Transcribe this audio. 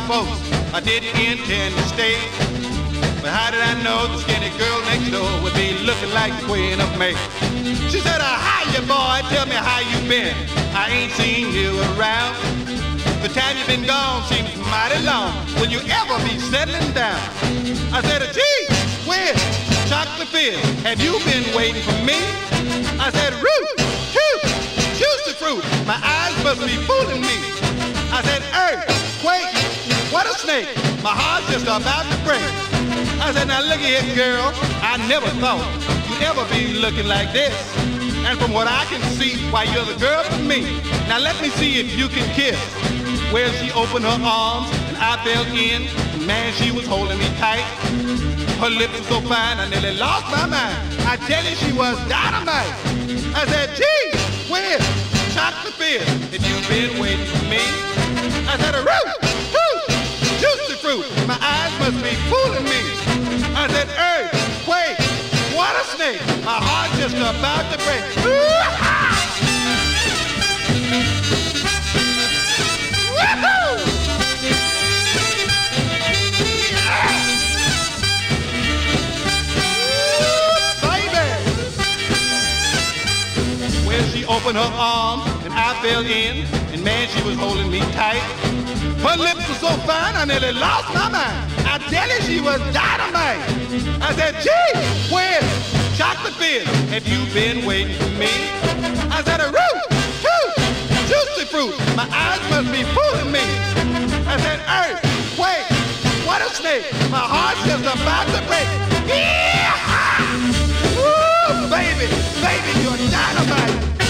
folks, I didn't intend to stay. But how did I know the skinny girl next door would be looking like the Queen of May? She said, hiya boy, tell me how you been. I ain't seen you around. The time you've been gone seems mighty long. Will you ever be settling down? I said, gee, where? Chocolate field, have you been waiting for me? I said, root, toot, juicy fruit, my eyes must be fooling me. I said, earthquake, what a snake, my heart's just about to break. I said, now look here, girl, I never thought you'd ever be looking like this. And from what I can see, why, you're the girl for me. Now let me see if you can kiss. Well, she opened her arms, and I fell in, and man, she was holding me tight. Her lips were so fine, I nearly lost my mind. I tell you, she was dynamite. I said, gee, where's chocolate field? If you've been waiting for me. I said, a root, toot, juicy fruit, my eyes must be fooling me. I said, earthquake, what a snake, my heart just about to break. Woo-ha! Woo-hoo! She opened her arms and I fell in, and man, she was holding me tight. Her lips were so fine, I nearly lost my mind. I tell you, she was dynamite. I said, gee, where's chocolate field? Have you been waiting for me? I said, a root, toot, juicy fruit, my eyes must be fooling me. I said, earthquake, what a snake, my heart's just about to break. Yeah! Woo, baby, baby, you're dynamite.